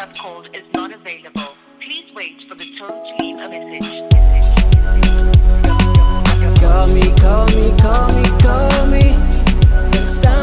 have called is not available. Please wait for the tone to leave a message. Call me, call me, call me, call me. The sound